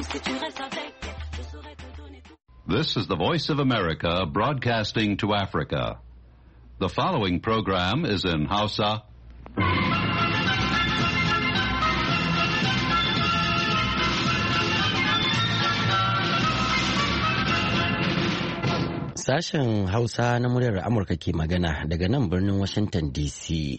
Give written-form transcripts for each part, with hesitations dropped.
This is the Voice of America broadcasting to Africa. The following program is in Hausa. Sashen Hausa na muryar Amurka ke magana daga nan birnin Washington DC.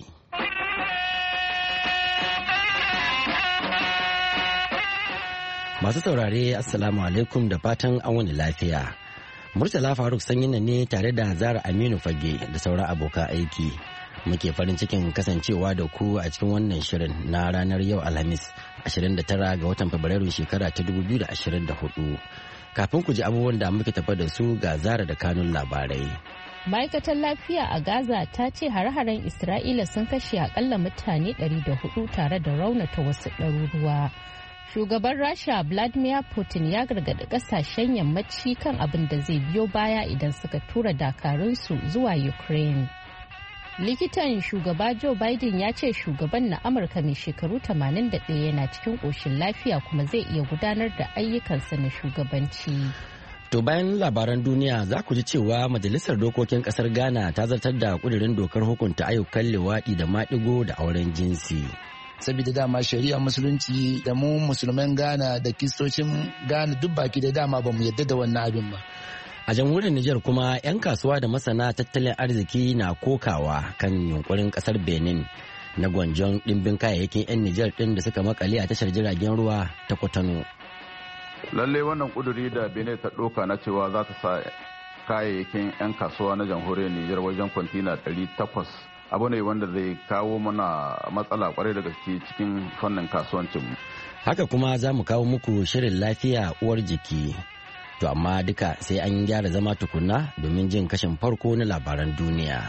Masu saurare Assalamu alaikum da fatan an wani lafiya. Murtala Faruk Sanyina ne tare da Zara Aminu Fage da sauran abokan aiki. Muke farin cikin kasancewa da ku a cikin wannan shirin na ranar yau Alhamis 29 ga watan Fabrairu shekara ta 2024. Kafin ku ji abubuwan da muke tafa da su ga Zara da kanun labarai. Ma'aikatar lafiya a Gaza ta ce hare-haren Isra'ila sun kashe akalla mutane 104 tare da raunata wasu ɗaruruwa. Shugaban Rasha Vladimir Putin ya gargaɗi ƙasashen yammaci kan abin da zai biyo baya idan suka tura dakarunsu zuwa Ukraine. Likitan shugaba Joe Biden ya ce shugaban na Amurka mai shekaru 81 yana cikin ƙoshin lafiya kuma zai iya gudanar da ayyukansa na shugabanci. To bayan labaran duniya za ku ji cewa Majalisar Dokokin Ƙasar Ghana ta zartar da ƙudurin dokar hukunta ayyukan liwaɗi da maɗigo da auren jinsi. Saboda dama shari'a musulunci da mu musulman Ghana da kistocin Ghana duk baki da dama ba mu yadda da wannan abin ba. A jamhuriyar Nijar kuma 'yan kasuwa da masana tattalin arziki na kokawa kan yunkurin kasar Benin na gwanjon ɗimbin kayayyakin 'yan Nijar ɗin da suka makale a tashar jiragen ruwa ta Kwatano. Lalle wannan kuduri da Benin ta ɗauka na cewa za ta sa kayayyakin 'yan kasuwa na jamhuriyar Nijar wajen kwantina 800 abu ne wanda zai kawo mana matsala kwarai da gaske cikin fannin kasuwancin. Haka kuma za mu kawo muku shirin lafiya uwar jiki. To amma duka sai an gyara zama tukunna domin jin kashin farko na labaran duniya.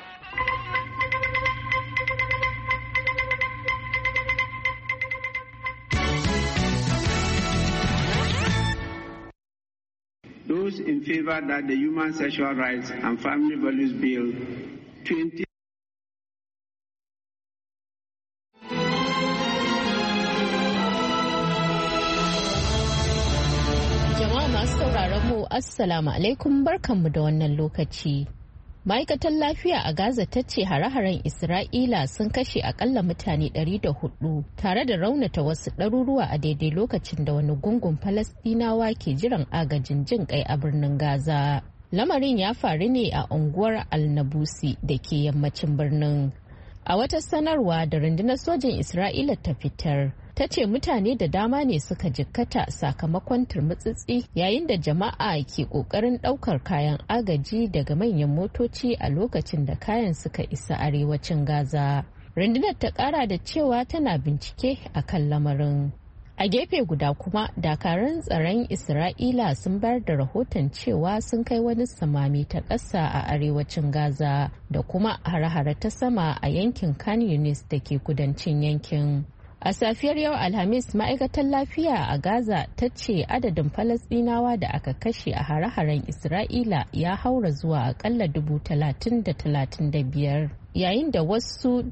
Those in favor that the Human Sexual Rights and Family Values Bill 20 Assalamu alaikum barkanmu da wannan lokaci. Ma'aikatar lafiya a Gaza ta ce hare-haren Isra'ila sun kashe akalla mutane 104 tare da raunata wasu ɗaruruwa a daidai lokacin da wani gungun Falasɗinawa ke jiran agajin jin kai a birnin Gaza. Lamarin ya faru ne a unguwar Al-Nabusi da ke yammacin birnin. A wata sanarwa da rundunar sojin Isra'ila ta fitar, ta ce mutane da dama ne suka jikkata sakamakon turmutsitsi yayin da jama'a ke kokarin daukar kayan agaji daga manyan motoci a lokacin da kayan suka isa arewacin Gaza. Rundunar ta kara da cewa tana bincike a kan lamarin. A gefe guda kuma dakarun tsaron Isra'ila sun bayar da rahoton cewa sun kai wani samami ta ƙasa a arewacin Gaza da kuma hare-hare ta sama a yankin Khan Yunis da ke kudancin yankin. A safiyar yau Alhamis ma'aikatar lafiya a Gaza ta ce adadin Falasɗinawa da aka kashe a hare-haren Isra'ila ya haura zuwa akalla 30,035 yayin da wasu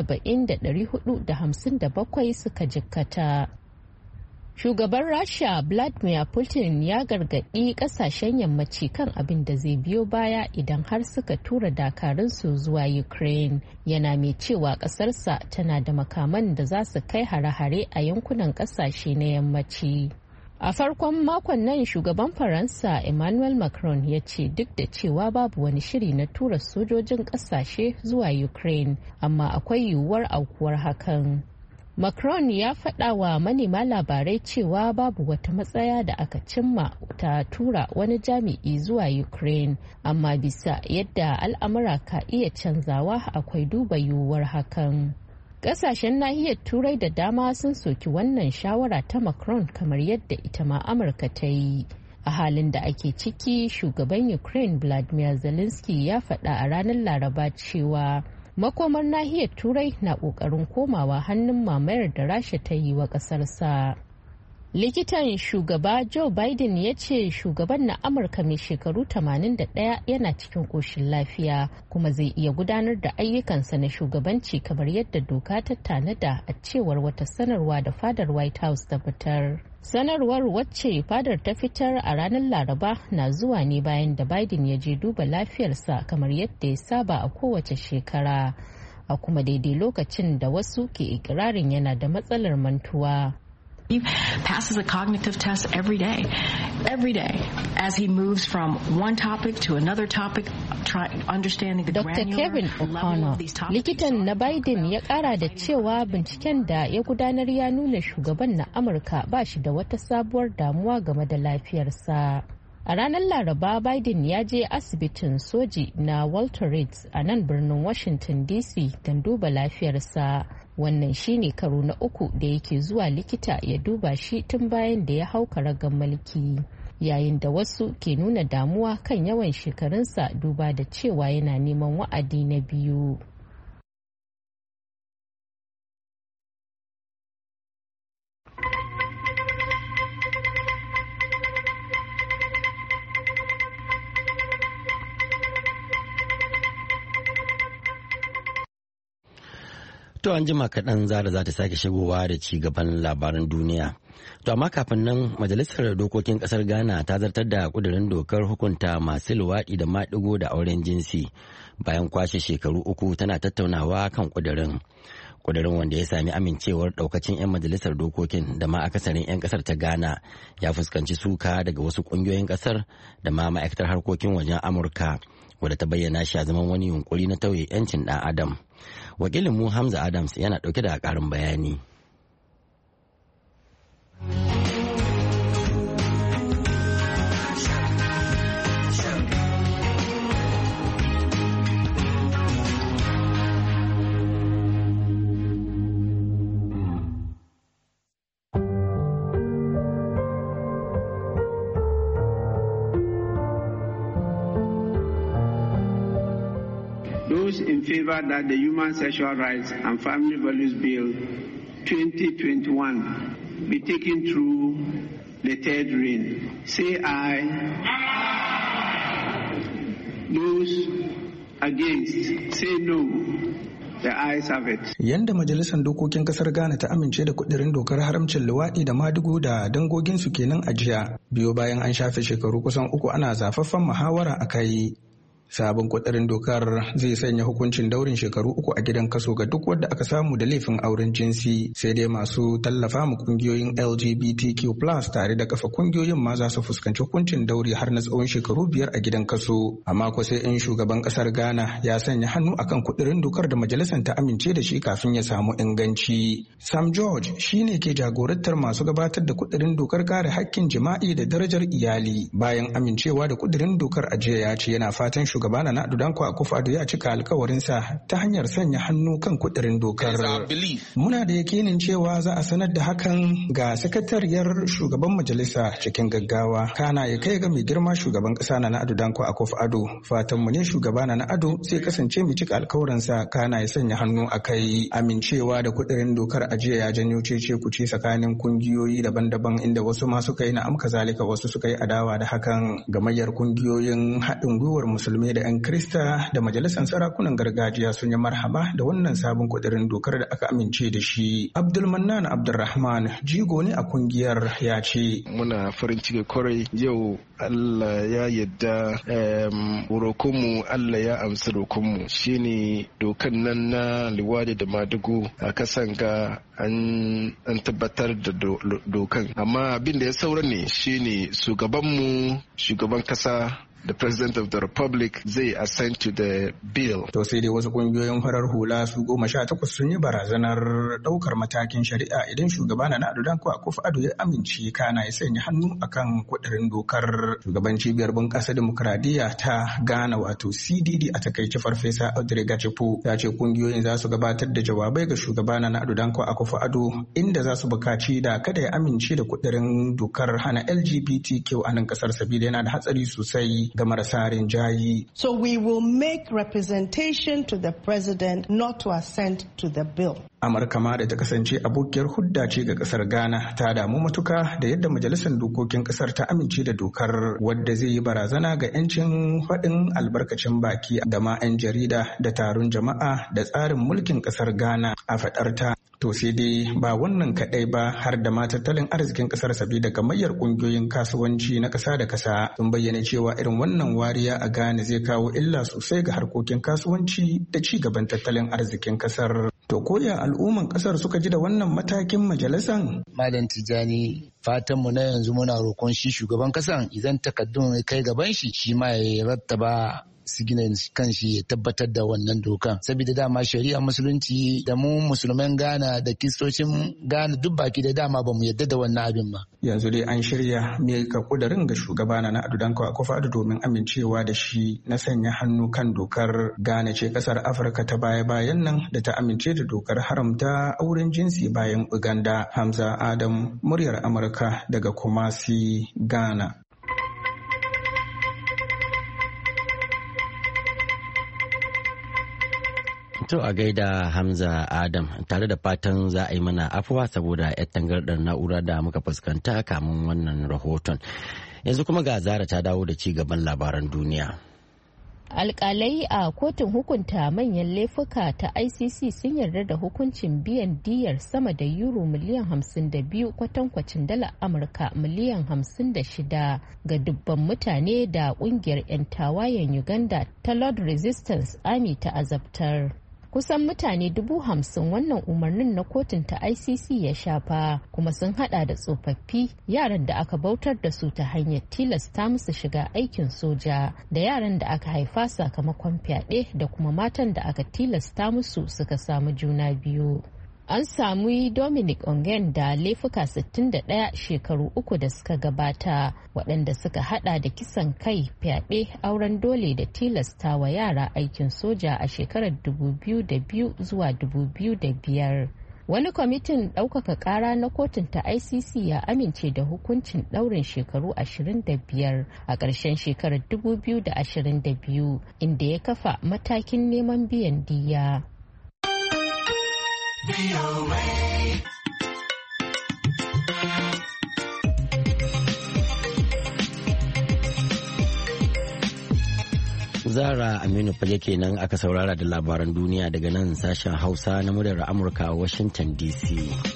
70,457 suka jikkata. Shugaban Rasha Vladimir Putin ya gargaɗi ƙasashen yammaci kan abin da zai biyo baya idan har suka tura dakarunsu zuwa Ukraine. Yana mai cewa ƙasarsa tana da makaman da za su kai hare-hare a yankunan ƙasashe na yammaci. A farkon makon nan shugaban Faransa Emmanuel Macron ya ce duk da cewa babu wani shiri na tura sojojin ƙasashe zuwa Ukraine, amma akwai yiwuwar aukuwar hakan. Macron ya faɗa wa manema labarai cewa babu wata matsaya da aka cimma ta tura wani jami'i zuwa Ukraine, amma bisa yadda al'amura ka iya canzawa akwai duba yiwuwar hakan. Ƙasashen nahiyar Turai da dama sun soki wannan shawara ta Macron kamar yadda ita ma Amurka ta yi. A halin da ake ciki, shugaban Ukraine Vladimir Zelensky ya faɗa a ranar Laraba cewa makomar nahiyar Turai na ƙoƙarin komawa hannun mamayar da Rasha ta yi wa ƙasarsa. Likitan shugaba Joe Biden ya ce shugaban na Amurka mai shekaru 81 yana cikin ƙoshin lafiya kuma zai iya gudanar da ayyukansa na shugabanci kamar yadda doka ta tanada a cewar wata sanarwa da fadar White House ta fitar. Sanarwar wacce fadar ta fitar a ranar Laraba na zuwa ne bayan da Biden ya je duba lafiyarsa kamar yadda ya saba a kowace shekara, a kuma daidai lokacin da wasu ke ikirarin yana da matsalar mantuwa. He passes a cognitive test every day, as he moves from one topic to another topic, understanding the Dr. Kevin O'Connor, likitan na Biden ya kara da cewa binciken da ya gudanar ya nuna shugaban na Amurka ba shi da wata sabuwar damuwa game da lafiyarsa. A ranar Laraba, Biden ya je asibitin soji na Walter Reed a nan birnin Washington DC don duba lafiyarsa. Wannan shine karo na uku da yake zuwa likita ya duba shi tun bayan da ya hau karagar mulki. Yayin da wasu ke nuna damuwa kan yawan shekarunsa duba da cewa yana neman wa'adi na biyu. To an jima kaɗan Zara za ta sake shigowa da ci gaban labaran duniya. To amma kafin nan Majalisar Dokokin Ƙasar Ghana ta zartar da ƙudurin dokar hukunta masu luwaɗi da maɗigo da auren jinsi bayan kwashe shekaru 3 tana tattaunawa kan ƙudurin. Ƙudurin wanda ya sami amincewar ɗaukacin 'yan majalisar dokokin da ma akasarin 'yan ƙasar ta Ghana ya fuskanci suka daga wasu ƙungiyoyin ƙasar da ma ma'aikatar harkokin wajen Amurka wadda ta bayyana shi a zaman wani yunkuri na tauye 'yancin ɗan Adam. Wakilin mu Hamza Adams yana ɗauke da ƙarin bayani. Those in favor that the Human Sexual Rights and Family Values Bill 2021 be taken through the third reading, say aye. Those against, say no. The ayes have it. Yanda Majalisar Dokokin Kasar Ghana ta amince da kudirin dokar haramcin luwaɗi da madugu da dangoginsu kenan a jiya, biyo bayan an shafe shekaru kusan 3 ana zafaffen muhawara a kai. Sabon kudirin dokar zai sanya hukuncin daurin shekaru 3 a gidan kaso ga duk wanda aka samu da laifin auren jinsi, sai dai masu tallafa mu kungiyoyin LGBTQ+ tare da kafa kungiyoyin ma za su fuskanci hukuncin dauri har na tsawon shekaru 5 a gidan kaso. Amma ko sai in shugaban kasar Ghana ya sanya hannu akan kudirin dokar da majalisar ta amince da shi kafin ya samu inganci. Sam George shine ke jagorantar masu gabatar da kudirin dokar kare hakkin jima'i da darajar iyali. Bayan amincewa da kudirin dokar a jiya ya ce yana fatan shugaba Nana Addo Dankwa Akufo-Addo ya cika alkawarinsa ta hanyar sanya hannu kan kudirin dokar. Muna da yakinin cewa za a sanar da hakan ga sakatariyar shugaban majalisa cikin gaggawa. Kana ya kai ga mai girma shugaban kasa Nana Addo Dankwa Akufo-Addo. Fatan mu ne shugaba Nana Addo sai kasance mu cika alkawarinsa kana ya sanya hannu a kai. Amincewa da kudirin dokar a jiya ya janyo cece kuce tsakanin kungiyoyi daban-daban inda wasu ma suka yi na'am kazalika wasu suka yi adawa da hakan. Gamayyar kungiyoyin haɗin gwiwar musulmi da 'yan Krista da majalisar sarakunan gargajiya sun yi marhaba da wannan sabon kudirin dokar da aka amince da shi. Abdulmannan Abdulrahman jigo ne a kungiyar ya ce. Muna farin ciki kwarai yau Allah ya yadda rokonmu Allah ya amsa rokonmu shine dokan nan na liwadi da madugu a kasan ga an tabbatar da dokan, amma abin da ya saura ne shine shugaban kasa the President of the Republic zai assent to the bill. To sai dai wasu kungiyoyin farar hula su 18 sun yi barazanar daukar matakin shari'a idan shugaba Nana Addo Dankwa Akufo-Addo ya amince kana ya sanya hannu akan kudirin dokar. Shugaban cibiyar bunƙasa demokradiyya ta Ghana wato CDD a takaice Farfesa Audrey Gachepo ya ce kungiyoyin za su gabatar da jawabai ga shugaba Nana Addo Dankwa Akufo-Addo inda za su bukaci da kada ya amince da kudirin dokar hana LGBTQ a nan kasar sabida yana da hatsari sosai ga marasa rinjayi. So we will make representation to the president not to assent to the bill. Amurka ma da ta kasance abokiyar hudda ce ga kasar Ghana ta damu matuka da yadda majalisar dokokin kasar ta amince da dokar wadda zai yi barazana ga 'yancin faɗin albarkacin baki da ma 'yan jarida da taron jama'a da tsarin mulkin kasar Ghana a faɗarta. To sai dai ba wannan kaɗai ba har da ma tattalin arzikin ƙasar sabida gamayyar ƙungiyoyin kasuwanci na ƙasa da ƙasa sun bayyana cewa irin wannan wariya a Ghana zai kawo illa sosai ga harkokin kasuwanci da ci gaban tattalin arzikin ƙasar. To koya al'umman ƙasar suka ji da wannan matakin majalisan? Malam Tijjani fatanmu na yanzu muna roƙon shi shugaban ƙasan idan takaddun kai gaban shi ma ya rattaba su gina kan shi ya tabbatar da wannan dokan saboda dama shari'a musulunci da mu musulman Ghana da kristocin Ghana duk baki da dama bamu yadda da wannan abin ba. Yanzu dai an shirya mika kudirin ga shugaba na Ado Dankwa Akufo-Addo domin amincewa da shi na sanya hannu kan dokar. Ghana ce kasar Afirka ta baya-bayan nan da ta amince da dokar haramta auren jinsi bayan Uganda. Hamza Adam, muryar Amurka daga Kumasi, Ghana. To a gaida Hamza Adam tare da fatan za a yi mana afuwa saboda 'yar tangardar na'ura da muka fuskanta kamun wannan rahoton. Yanzu kuma ga Zara ta dawo da ci gaban labaran duniya. Alƙalai a kotun hukunta manyan laifuka ta ICC sun yarda da hukuncin biyan diyyar sama da euro miliyan 52 kwatankwacin dala Amurka miliyan 56 ga dubban mutane da ƙungiyar 'yan tawayen Uganda ta Lord Resistance Army ta azabtar. Kusan mutane 50,000 wannan umarnin na kotun ta ICC ya shafa, kuma sun hada da tsofaffi, yaran da aka bautar da su ta hanyar tilasta musu shiga aikin soja, da yaran da aka haifa sakamakon fyaɗe, da kuma matan da aka tilasta musu suka samu juna biyu. An samu Dominic Ongwen da laifuka 61 shekaru 3 da suka gabata, waɗanda suka hada da kisan kai, fyaɗe, auren dole da tilasta wa yara aikin soja a shekarar 2002 zuwa 2005. Wani kwamitin ɗaukaka ƙara na kotun ta ICC ya amince da hukuncin ɗaurin shekaru 25 a ƙarshen shekarar 2022, inda ya kafa matakin neman biyan diyya. Zara Aminu Fage kenan aka saurara da labaran duniya daga nan sashen Hausa na muryar Amurka a Washington DC.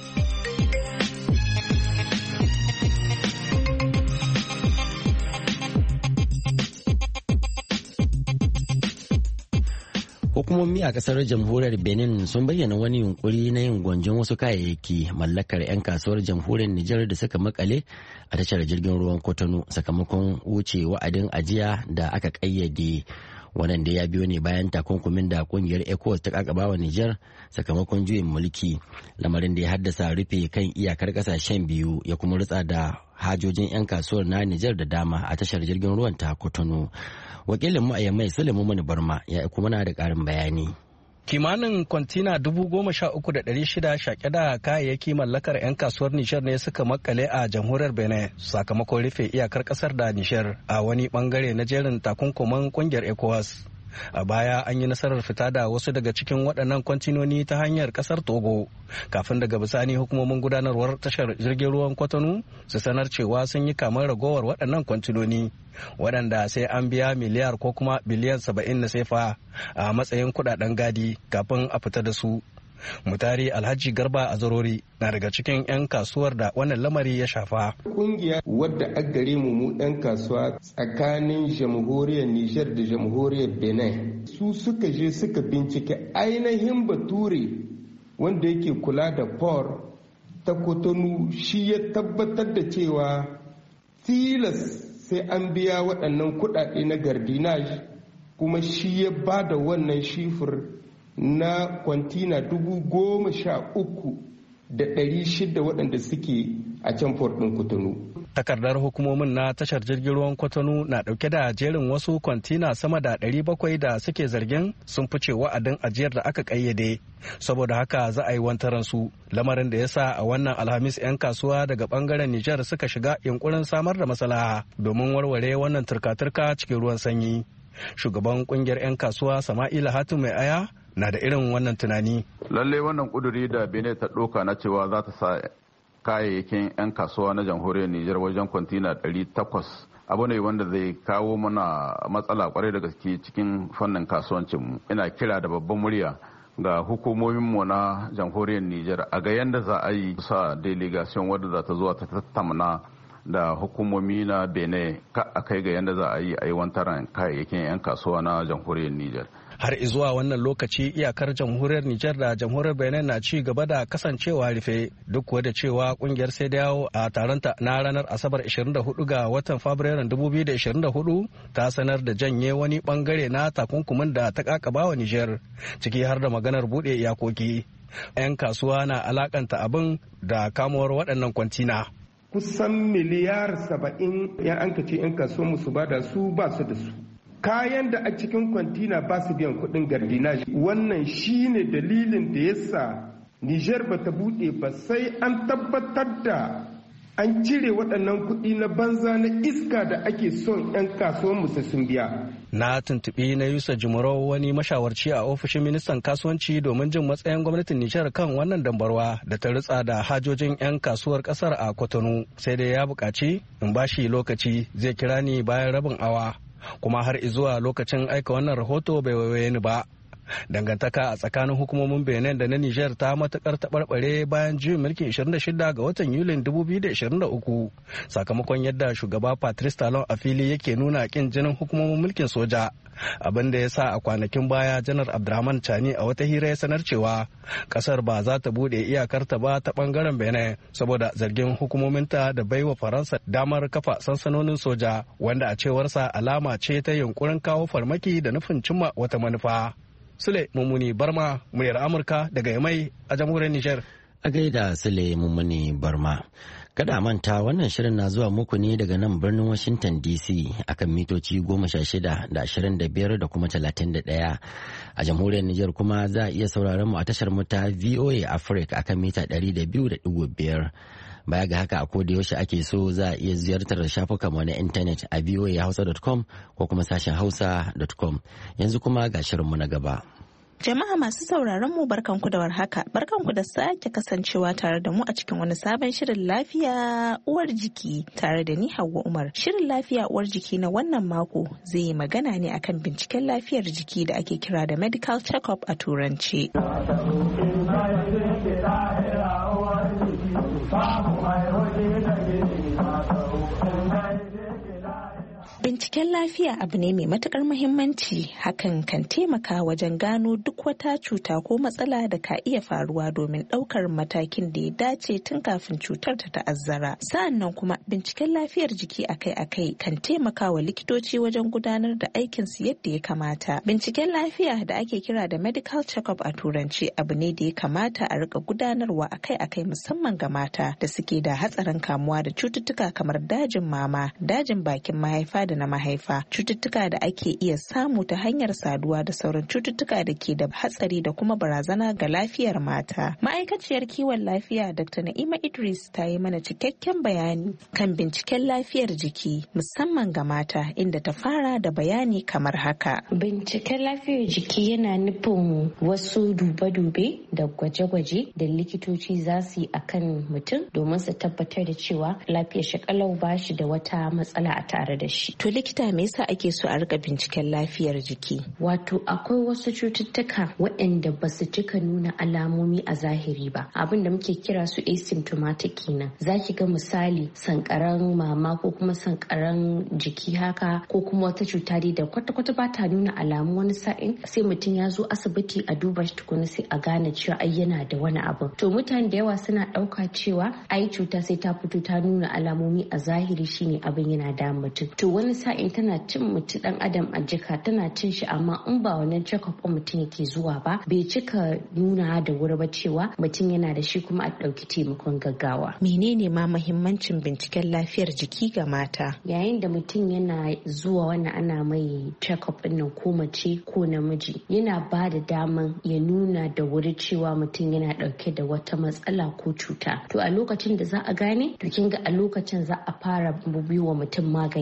Hukumomi a kasar jamhuriyar Benin sun bayyana wani yunkuri na yin gwanjon wasu kayayyaki mallakar 'yan kasuwar jamhuriyar Nijar da suka makale a tashar jirgin ruwan Cotonou sakamakon wuce wa'adin ajiya da aka kayyade. Wannan da ya biyo ne bayan takunkumin da kungiyar ECOWAS ta kakaba wa Nijar sakamakon juyin mulki, lamarin da ya haddasa rufe kan iyakar kasashen biyu ya kuma rutsa da hajojin 'yan kasuwar na Nijar da dama a tashar jirgin ruwan ta Cotonou. Wakilin mu a Yamai Sulaimu Mani Barma ya kuma na da ƙarin bayani. Kimanin kwantina 13,600 shaƙe da kayayyaki mallakar 'yan kasuwar Nijar ne suka makale a jamhuriyar Benin sakamakon rufe iyakar ƙasar da Nijar a wani bangare na jerin takunkuman ƙungiyar ECOWAS. A baya an yi nasarar fita da wasu daga cikin waɗannan kwantinoni ta hanyar ƙasar Togo, kafin daga bisani hukumomin gudanarwar tashar jirgin ruwan Cotonou su sanar cewa sun yi kamar ragowar waɗannan kwantinoni, waɗanda sai an biya miliyar ko kuma biliyan 70 na sefa a matsayin kuɗaɗen gadi kafin a fita da su. Mutari Alhaji Garba Azarori na daga cikin 'yan kasuwar da wannan lamari ya shafa. Kungiya wadda a gare mu 'yan kasuwa tsakanin jamhuriyar Nijar da jamhuriyar Benin su suka je suka bincike ainihin bature wanda yake kula da port ta Cotonou, shi ya tabbatar da cewa tilas sai an biya waɗannan kuɗaɗe na gardinage, kuma shi ya ba da wannan shifir na kwantina 13,600 waɗanda suke a can port ɗin Cotonou. Takardar hukumomin na tashar jirgin ruwan Cotonou na ɗauke da jerin wasu kwantina sama da 700 da suke zargin sun fice wa'adin ajiyar da aka ƙayyade. Saboda haka za a yi wantaran su, lamarin da ya sa a wannan Alhamis 'yan kasuwa daga ɓangaren Nijar suka shiga yunkurin samar da maslaha domin warware wannan turka-turka cikin ruwan sanyi. Shugaban kungiyar 'yan kasuwa Sama'ila Hatu Mai Aya na da irin wannan tunani. Lalle wannan kuduri da Benin ta ɗauka na cewa za ta sa kayayyakin 'yan kasuwa na jamhuriyar Nijar wajen kwantina 800 abu ne wanda zai kawo mana matsala kwarai da gaske cikin fannin kasuwancinmu. Ina kira da babban murya ga hukumominmu na jamhuriyar Nijar a ga yadda za a yi sa delegation wadda za ta zuwa ta tattauna da hukumomi na Benin ka a kai ga yadda za a yi aiwantaran kayayyakin 'yan kasuwa na jamhuriyar Nijar. Har izuwa wannan lokaci iyakar jamhuriyar Nijar da jamhuriyar Benin na ci gaba da kasancewa rufe duk kuwa da cewa kungiyar sai dawo a taronta na ranar Asabar 24 ga watan Fabrairun 2024 ta sanar da janye wani bangare na takunkumin da ta kakaba wa Nijar ciki har da maganar bude iyakoki. 'Yan kasuwa na alakanta abin da kamuwar waɗannan kwantina. Kusan miliyar 70 'yan an kace 'yan kasuwa musu ba da su ba su da su. Kayan da a cikin kwantina ba su biyan kuɗin gardinaji. Wannan shine dalilin da yasa Nijar ba ta buɗe ba sai an tabbatar da an cire waɗannan kuɗi na banza na iska da ake son 'yan kasuwan musu sun biya. Na tuntuɓi na Yusa Jumaro wani mashawarci a ofishin ministan kasuwanci domin jin matsayin gwamnatin Nijar kan wannan dambarwa da ta ritsa da hajojin 'yan kasuwar ƙasar a Cotonou, sai dai ya buƙaci in bashi lokaci zai kira ni bayan rabin awa. Kuma har izuwa lokacin aika wannan rahoto bai waiwaye ni ba. Dangantaka a tsakanin hukumomin Benin da na Nijar ta matukar taɓarɓare bayan juyin mulkin 26 ga watan Yulin 2023 sakamakon yadda shugaba Patrice Talon a fili yake nuna kin jinin hukumomin mulkin soja. Abin da ya sa a kwanakin baya Janar Abdurrahman Chani a wata hira ya sanar cewa kasar ba za ta bude iyakarta ba ta bangaren Benin saboda zargin hukumominta da baiwa Faransa damar kafa sansanonin soja wanda a cewarsa alama ce ta yunkurin kawo farmaki da nufin cimma wata manufa. Sule Mummuni Barma, muryar Amurka daga Yamai a jamhuriyar Nijar. A gaida Sule Mummuni Barma. Kada manta wannan shirin na zuwa muku ne daga nan birnin Washington DC akan mitoci 16 da 25 da kuma 31. A jamhuriyar Nijar kuma za a iya sauraron mu a tashar mu ta VOA Africa akan mita 200.5. Baya ga haka a koda yaushe ake so za a iya ziyartar shafukanmu na intanet a voahausa.com ko kuma sashen hausa.com. Yanzu kuma ga shirinmu na gaba. Jama'a masu sauraron mu barkanku da warhaka, barkanku da sake kasancewa tare da mu a cikin wani sabon shirin lafiya uwar jiki tare da ni Hauwa Umar. Shirin lafiya uwar jiki na wannan mako zai yi magana ne akan binciken lafiyar jiki da ake kira da medical check-up a turanci. Binciken lafiya abu ne mai matukar muhimmanci, hakan kan taimaka wajen gano duk wata cuta ko matsala da ka iya faruwa domin ɗaukar matakin da ya dace tun kafin cutar ta ta'azzara. Sa'annan kuma binciken lafiyar jiki akai-akai kan taimaka wa likitoci wajen gudanar da aikinsu yadda ya kamata. Binciken lafiya da ake kira da medical check-up a turanci abu ne da ya kamata a rika gudanarwa akai-akai musamman ga mata da suke da hatsarin kamuwa da cututtuka kamar dajin mama, dajin bakin mahaifa da na mahaifa, cututtuka da ake iya samu ta hanyar saduwa da sauran cututtuka da ke da hatsari da kuma barazana ga lafiyar mata. Ma'aikaciyar kiwon lafiya Dr. Na'ima Idris ta yi mana cikakken bayani kan binciken lafiyar jiki musamman ga mata, inda ta fara da bayani kamar haka. Binciken lafiyar jiki yana nufin wasu dube-dube da gwaje-gwaje da likitoci za su yi akan mutum domin su tabbatar da cewa lafiyar shi kalau ba shi da wata matsala a tare da shi. To likita me yasa ake so a rika binciken lafiyar jiki? Wato akwai wasu cututtuka waɗanda ba su cika nuna alamomi a zahiri ba, abin da muke kira su asymptomatic kenan. Zaki ga misali sankaran mama ko kuma sankaran jiki haka ko kuma wata cuta dai da kwata-kwata ba ta nuna alamu, wani sa'in sai mutum ya zo asibiti a duba shi tukuna sai a gane cewa ai yana da wani abu. To mutane da yawa suna ɗauka cewa ai cuta sai ta fito ta nuna alamomi a zahiri shine abin yana da mutum. To wani sa'in tana cin mutum dan adam a jika, tana cin shi amma in ba wannan check-up mutum yake zuwa ba bai cika nuna da wuri ba cewa mutum yana da shi kuma a ɗauki taimakon gaggawa. Menene ma muhimmancin binciken lafiyar jiki ga mata? Yayin da mutum yana zuwa wannan ana mai check-up ɗin nan ko mace ko namiji, yana ba da daman ya nuna da wuri cewa mutum yana ɗauke da wata matsala ko cuta. To a lokacin da za a gane, to kin ga a lokacin za a fara wa mutum magani da wuri.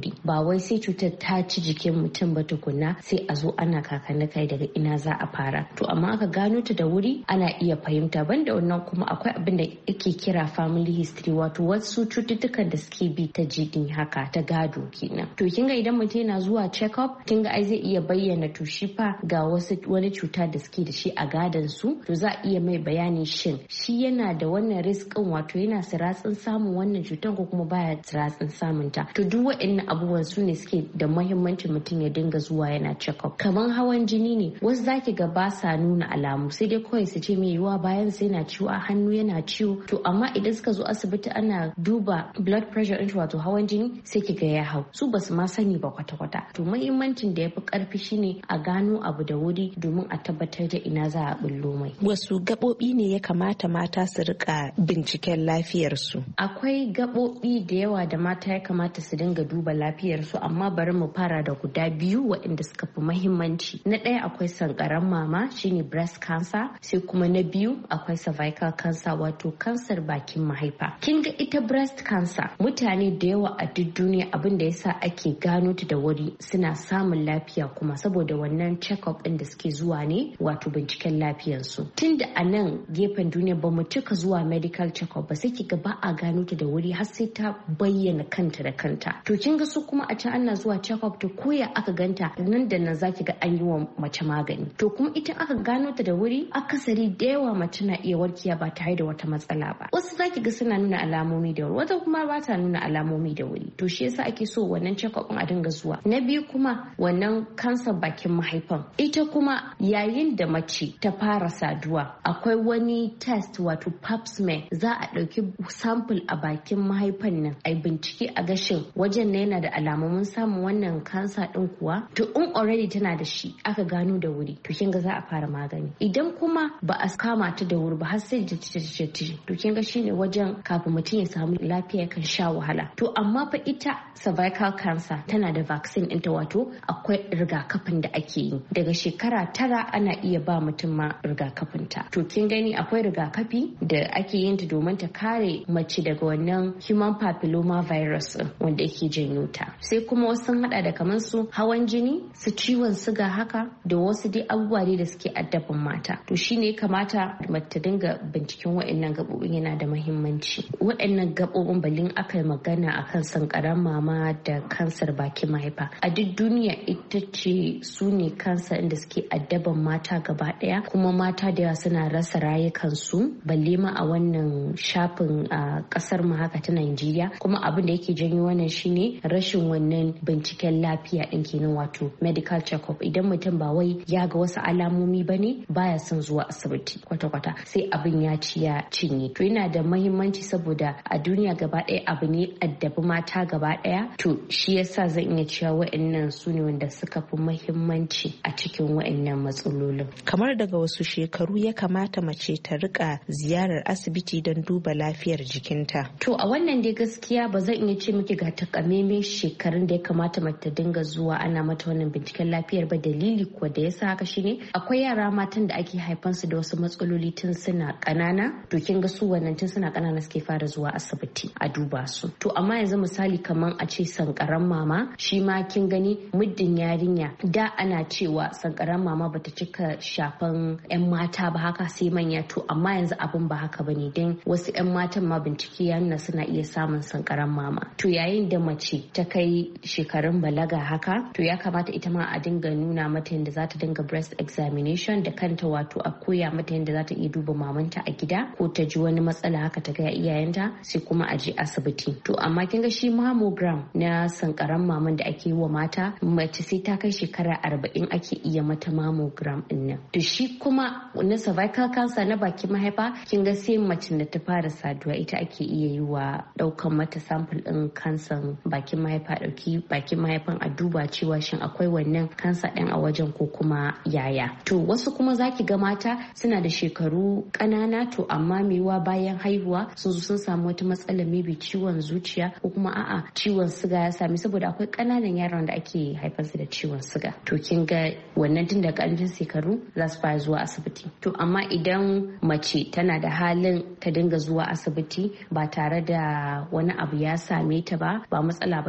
wuri ba wai sai cutar ta ci jikin mutum ba tukunna sai a zo ana kakanni kai daga ina za a fara. To amma aka gano ta da wuri ana iya fahimta. Banda wannan kuma akwai abin da ake kira family history, wato wasu cututtukan da suke bi ta jini haka ta gado kenan. To kinga idan mutum yana zuwa check up kinga ai zai iya bayyana to shi fa ga wani cuta da suke da shi a gadon su, to za a iya mai bayani shin shi yana da wannan riskin, wato yana siratsin samun wannan cutar ko kuma baya siratsin samun ta. To duk waɗannan abubuwan su ne suke da muhimmanci mutum ya dinga zuwa yana check up. Kaman hawan jini ne, wasu zaki ga ba sa nuna alamu sai dai kawai su ce mai yiwuwa bayan sai yana ciwo, a hannu yana ciwo. To amma idan suka zo asibiti ana duba blood pressure ɗin wato hawan jini sai ki ga ya hau, su basu ma sani ba kwata-kwata. To muhimmancin da ya fi karfi shine a gano abu da wuri domin a tabbatar da ina za a bullo mai. Wasu gaɓoɓi ne ya kamata mata su rika binciken lafiyarsu? Akwai gaɓoɓi da yawa da mata ya kamata su dinga duba lafiyarsu, amma bari mu fara da guda biyu waɗanda suka fi muhimmanci. Na ɗaya akwai sankaran mama shine breast cancer, sai kuma na biyu akwai cervical cancer wato kansar bakin mahaifa. Kin ga ita breast cancer mutane da yawa a duk duniya abin da yasa ake gano ta da wuri suna samun lafiya kuma saboda wannan check-up ɗin da suke zuwa ne wato binciken lafiyarsu. Tunda a nan gefen duniya ba mu cika zuwa medical check-up ba, sai kiga ba a gano ta da wuri har sai ta bayyana kanta da kanta. To kin ga su kuma a can ana zuwa check-up to koya aka ganta nan da nan zaki ga an yi wa mace magani. To kuma ita aka gano ta da wuri akasari da yawa mace na iya warkiya ba tare da wata matsala ba. Wasu zaki ga suna nuna alamomi da wuri, wata kuma ba ta nuna alamomi da wuri. To shi yasa ake so wannan check-up a dinga zuwa. Na biyu kuma wannan kansar bakin mahaifan, ita kuma yayin da mace ta fara saduwa akwai wani test wato pap smear, za a ɗauki sample a bakin mahaifan nan a bincike a gashin wajen na yana da alamomin samun wannan kansa din kuwa. To in already tana da shi aka gano da wuri to kin ga za a fara magani. Idan kuma ba a kama ta da wuri ba har sai da to kin ga shine wajen kafin mutum ya samu lafiya kan sha wahala. To amma fa ita cervical cancer tana da vaccine ɗinta, wato akwai rigakafin da ake yi daga shekara 9 ana iya ba mutum ma rigakafin ta. To kin gani akwai rigakafi da ake yin ta domin ta kare mace daga wannan human papilloma virus wanda yake janyo ta. Sai kuma wasu sun hada da kamar su hawan jini, su ciwon suga haka da wasu dai abubuwa da suke addaban mata. To shine kamata mace ta dinga binciken waɗannan gabobin, yana da muhimmanci. Waɗannan gabobin balin aka yi magana akan sankaran mama da kansar bakin mahaifa a duk duniya ita ce su ne kansa inda suke addaban mata gaba daya, kuma mata da yawa suna rasa rayukansu balle ma a wannan shafin a kasar mu haka ta Najeriya. Kuma abin da yake janyo wannan shine rashin wannan binciken lafiya din kenan wato medical check-up. Idan mutum ba wai ya ga wasu alamomi bane baya son zuwa asibiti kwata-kwata sai abin ya ci ya cinye. To yana da muhimmanci saboda a duniya gaba daya abu ne addabi mata gaba daya. To shi yasa zan iya cewa wa'annan su ne wanda suka fi muhimmanci a cikin wa'annan matsalolin. Kamar daga wasu shekaru ya kamata mace ta rika ziyarar asibiti don duba lafiyar jikinta? To a wannan dai gaskiya ba zan iya ce miki ga takamaiman shekarun da ya kamata mace ta dinga zuwa ana mata wannan binciken lafiyar ba. Dalili kuwa da yasa haka shine akwai yara matan da ake haifansu da wasu matsaloli tun suna ƙanana. To kin ga su wannan tun suna ƙanana suke fara zuwa asibiti a duba su. To amma yanzu misali kaman a ce sankaran mama, shi ma kin gani muddin yarinya da ana cewa sankaran mama bata cika shafan 'yan mata ba haka sai manya. To amma yanzu abin ba haka bane, dan wasu 'yan matan ma bincike ya nuna suna iya samun sankaran mama. To yayin da mace ta kai shekarun balaga haka, to ya kamata ita ma a dinga nuna mata yadda za ta dinga breast examination da kanta, wato a koya mata yadda za ta iya duba mamanta a gida ko ta ji wani matsala haka ta ga iyayenta sai kuma a je asibiti. To amma kin ga shi mammogram na sankaran maman da ake yi wa mata, mace sai ta kai shekara 40 ake iya mata mammogram din nan. To shi kuma na cervical cancer na bakin mahaifa, kin ga sai mace da ta fara saduwa ita ake iya yi wa daukan mata sample din kansan bakin mahaifa, dauki bakin mahaifan a duba cewa shin akwai wannan kansa din a wajen ko kuma yaya. To wasu kuma zaki ga mata suna da shekaru ƙanana, to amma mewa bayan haihuwa sun zo sun samu wata matsala, maybe ciwon zuciya ko kuma a'a ciwon suga ya sami, saboda akwai ƙananan yaran da ake haifarsu da ciwon suga. To kin ga wannan tun da ƙarancin shekaru za su fara zuwa asibiti. To amma idan mace tana da halin ta dinga zuwa asibiti ba tare da wani abu ya same ta ba matsala bane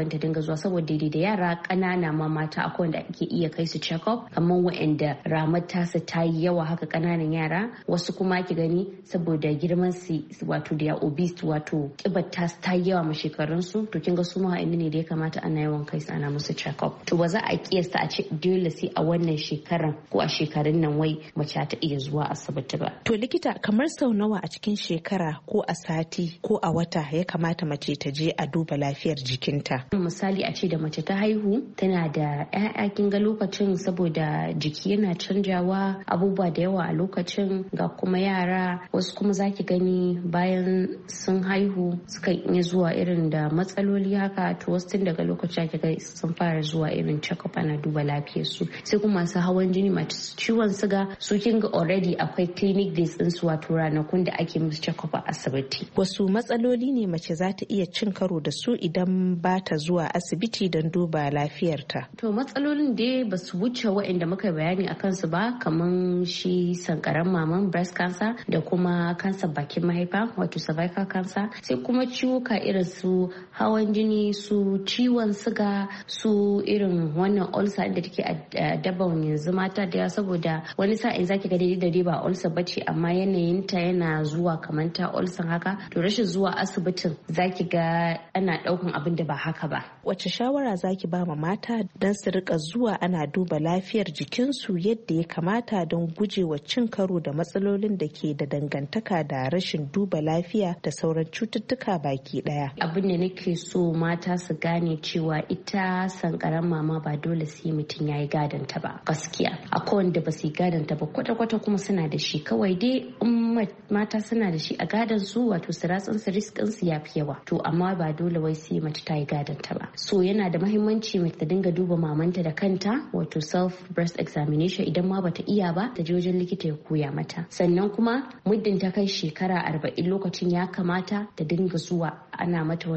ta dinga zuwa, saboda daidai da yara ƙanana ma mata akwai wanda ake iya kai su check up, kamar waɗanda ramar tasa ta yi yawa haka ƙananan yara. Wasu kuma ki gani saboda girman su wato da obese wato kibar ta yi yawa ma shekarun su, to kin ga su ma ne da ya kamata ana yawan kai su ana musu check up. To ba za a kiyasta a ce dole sai a wannan shekaran ko a shekarun nan wai mace ta iya zuwa asibiti ba. To likita, kamar sau nawa a cikin shekara ko a sati ko a wata ya kamata mace ta je a duba lafiyar jikinta? Misali a ce da mace ta haihu tana da 'ya'ya, kin ga lokacin saboda jiki yana canjawa abubuwa da yawa a lokacin, ga kuma yara wasu kuma zaki gani bayan sun haihu sukan iya zuwa irin da matsaloli haka, to wasu tun daga lokacin ake ga sun fara zuwa irin check up ana duba lafiyar su. Sai kuma masu hawan jini, masu ciwon siga, su kin ga already akwai clinic days din su wato ranakun da ake musu check up a asibiti. Wasu matsaloli ne mace za ta iya cin karo da su idan ba ta zuwa asibiti don duba lafiyarta? To matsalolin dai ba su wuce waɗanda muka bayani a kansu ba, kamar shi sankaran maman breast cancer da kuma kansar bakin mahaifa wato cervical cancer, sai kuma ciwuka irin su hawan jini, su ciwon siga, su irin wannan ulcer da take a daban yanzu mata da, saboda wani sa'in zaki ga daidai ba ulcer bace amma yanayin ta yana zuwa kamar ta ulcer haka, to rashin zuwa asibitin zaki ga ana daukan abin da ba haka ba. Wace shawara zaki ba ma mata don su rika zuwa ana duba lafiyar jikinsu yadda ya kamata don gujewa cin karo da matsalolin da ke da dangantaka da rashin duba lafiya da sauran cututtuka baki daya? Abin da nake so mata su gane cewa ita sankaran mama ba dole sai mutum yayi gadanta ba. Gaskiya akwai wanda ba su yi gadanta ba kwata-kwata kuma suna da shi, kawai dai mata suna da shi a gadon su wato siratsin su riskin su yafi yawa, to amma ba dole wai sai mace ta yi gadanta ba. So yana da mahimmanci mace ta dinga duba mamanta da kanta wato self breast examination, idan ma bata iya ba ta je wajen likita ya koya mata. Sannan kuma muddin ta kai shekara 40 lokacin ya kamata ta dinga zuwa ana mata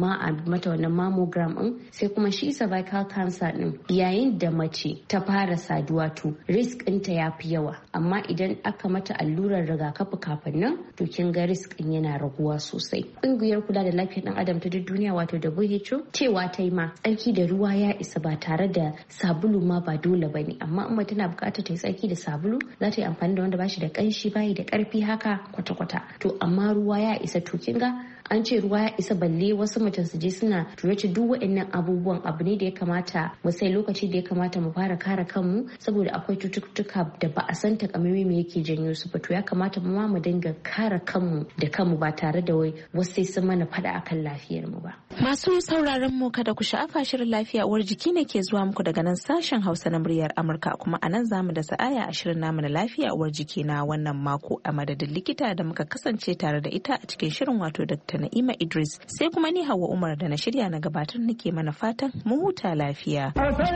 wannan mammogram din. Sai kuma shi cervical cancer din yayin da mace ta fara saduwa to risk ɗinta ya fi yawa, amma idan aka mata allurar rigakafi kafin nan to kin ga risk ɗin yana raguwa sosai. Ƙungiyar kula da lafiyar ɗan adam ta duk duniya wato WHO cewa ta yi ma tsarki da ruwa ya isa ba tare da sabulu ma ba dole bane, amma in tana buƙatar ta yi tsarki da sabulu za ta yi amfani da wanda bashi da ƙanshi bayi da ƙarfi haka kwata-kwata, to amma ruwa ya isa. To kin ga an ce ruwa ya isa, balle wasu mutum su je suna turace duk waɗannan abubuwan abu ne da ya kamata mu sai lokaci da ya kamata mu fara kare kanmu, saboda akwai cututtuka da ba a san takamaimai me yake janyo su ba, to ya kamata mu ma mu dinga kare kanmu da kanmu ba tare da wai wasu sai sun mana fada akan lafiyar mu ba. Masu sauraron mu kada ku sha'afa, shirin lafiya uwar jiki ne ke zuwa muku daga nan sashen Hausa na muryar Amurka, kuma anan zamu da sa'aya a shirin namu na lafiya uwar jiki na wannan mako, a madadin likita da muka kasance tare da ita a cikin shirin wato Dr. Na'ima Idris, sai kuma ni Hauwa Umar da na shirya na gabatar nake mana fatan mu huta lafiya.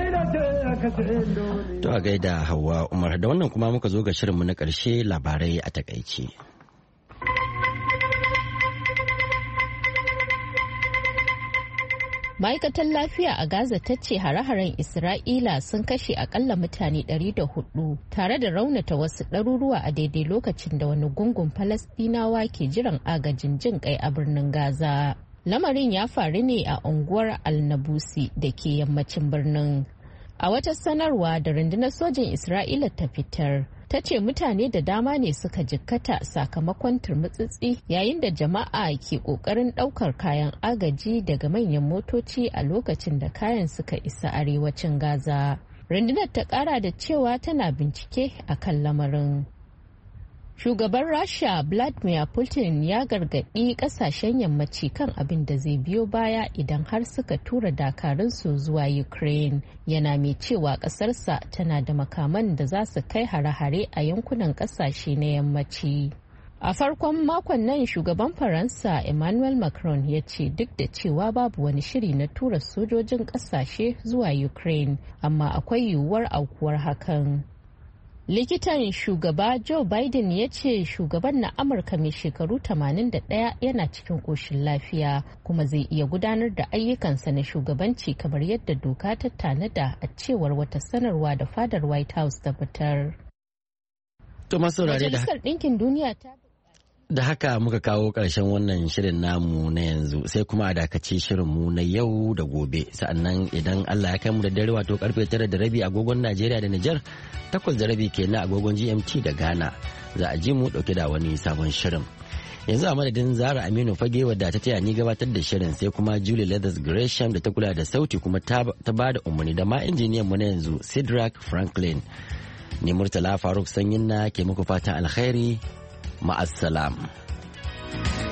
To a gaida Hauwa Umar, da wannan kuma muka zo ga shirinmu na ƙarshe, labarai a takaice. Ma'aikatar lafiya a Gaza ta ce hare-haren Isra'ila sun kashe akalla mutane 104 tare da raunata wasu ɗaruruwa a daidai lokacin da wani gungun Falasɗinawa ke jiran agajin jin kai a birnin Gaza. Lamarin ya faru ne a unguwar Al-Nabusi da ke yammacin birnin. A wata sanarwa da rundunar sojin Isra'ila ta fitar, ta ce mutane da dama ne suka jikkata sakamakon turmutsitsi yayin da jama'a ke kokarin daukar kayan agaji daga manyan motoci a lokacin da kayan suka isa arewacin Gaza. Rundunar ta kara da cewa tana bincike akan lamarin. Shugaban Rasha Vladimir Putin ya gargaɗi ƙasashen yammaci kan abin da zai biyo baya idan har suka tura dakarunsu zuwa Ukraine, yana mai cewa ƙasarsa tana da makaman da za su kai hare-hare a yankunan ƙasashe na yammaci. A farkon makon nan shugaban Faransa Emmanuel Macron ya ce duk da cewa babu wani shiri na tura sojojin ƙasashe zuwa Ukraine, amma akwai yiwuwar aukuwar hakan. Likitan shugaba Joe Biden ya ce shugaban na Amurka mai shekaru 81 yana cikin ƙoshin lafiya kuma zai iya gudanar da ayyukansa na shugabanci kamar yadda doka ta tanada, a cewar wata sanarwa da fadar White House ta fitar. To masu saurare da Majalisar Ɗinkin Duniya ta Da haka muka kawo ƙarshen wannan shirin namu na yanzu sai kuma a dakace shirinmu na yau da gobe. Sa'annan idan Allah ya kai mu da dare wato karfe 9:30 agogon Najeriya da Nijar, 8:30 kenan agogon GMT da Ghana. Za a ji mu dauke da wani sabon shirin. Yanzu a madadin Zara Aminu Fage wadda ta taya ni gabatar da shirin sai kuma Julie Leathers Gresham da ta kula da sauti kuma ta ba da umarni da ma injiniyan mu na yanzu Sidrak Franklin. Ni Murtala Faruk Sanyin na ke muku fatan alkhairi. Ma'assalam.